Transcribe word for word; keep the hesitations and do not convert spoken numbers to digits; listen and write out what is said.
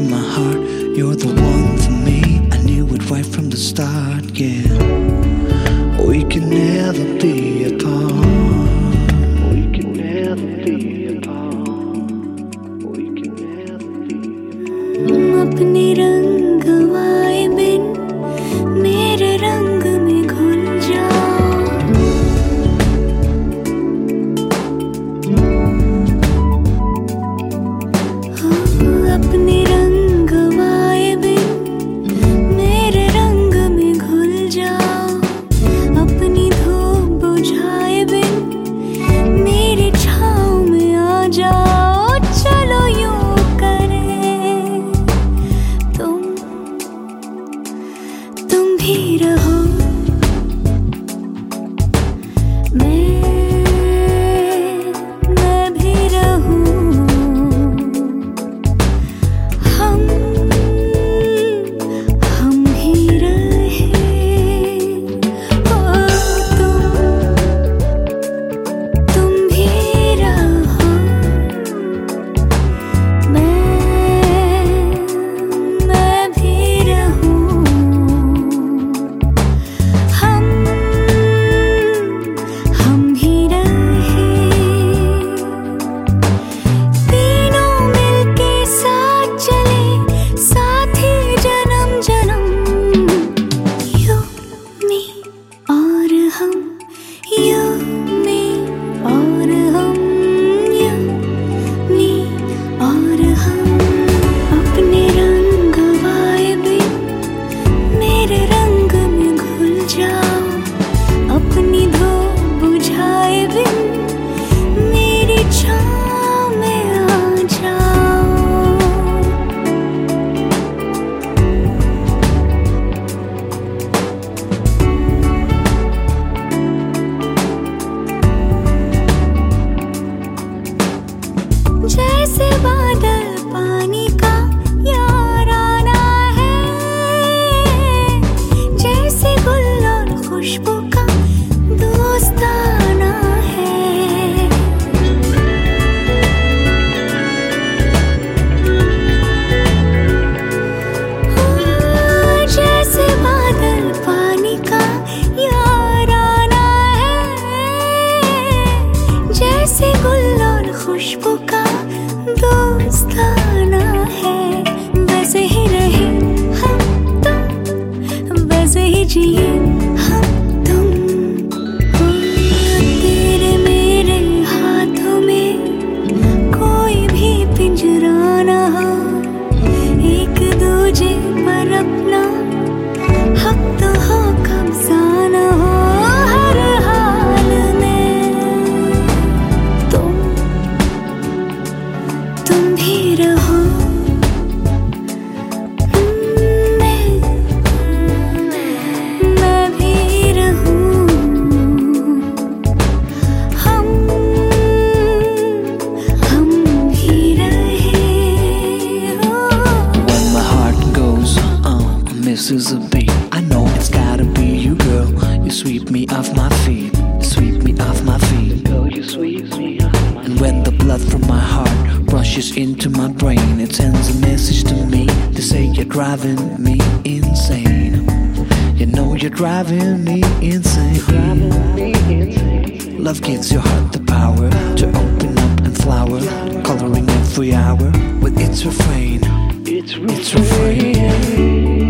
my heart. You're the one for me. I knew it right from the start, yeah. We can never be apart. We can never be apart. We can never be apart. अपने रंग वाए बिन मेरे रंग में घुल जाओ. अपने रंग वाए बिन मेरे रंग में घुल जाओ. अपनी धूप बुझाए बिन मेरी छाँव में आ जाओ. चलो यूं करें तुम तुम भी रहो. मैं मैं भी रहूं. हम हम ही रहे. ओ तुम तुम भी रहो. मैं मैं भी रहूं. हम हम ही रहे. तीनों मिलके साथ चले साथी जन्म जन्म. यू मी और हम. यू मी और हम. यू मी और हम. अपने रंग वाए बिन मेरे रंग में घुल जाओ. अपनी धूप बुझाए बिन मेरी छाँव में आ जाओ. जैसे बादल पानी का याराना है. जैसे गुल और खुशबू का दोस्ताना है. जैसे बादल पानी का याराना है. जैसे गुल और खुशबू का दोस्ताना है. वैसे ही रहे हम तुम. वैसे ही जिए हम तुम. हो तेरे मेरे हाथों में कोई भी पिंजरा ना हो. एक दूजे पर अपना हक तो हो कब्जा ना हो. हर हाल में तुम तुम भी रहो. मैं मैं भी रहूं. हम हम भी रहे. When my heart goes on, misses a beat. I know it's gotta be you, girl. You sweep me off my feet. You sweep me off my feet. Girl, you sweep me off my feet. And when the blood from my heart rushes into my brain, it sends a message to me to say you're driving me insane. You know you're driving me insane. Driving me insane. Love gives your heart the power to open up and flower, coloring every hour with its refrain. It's refrain.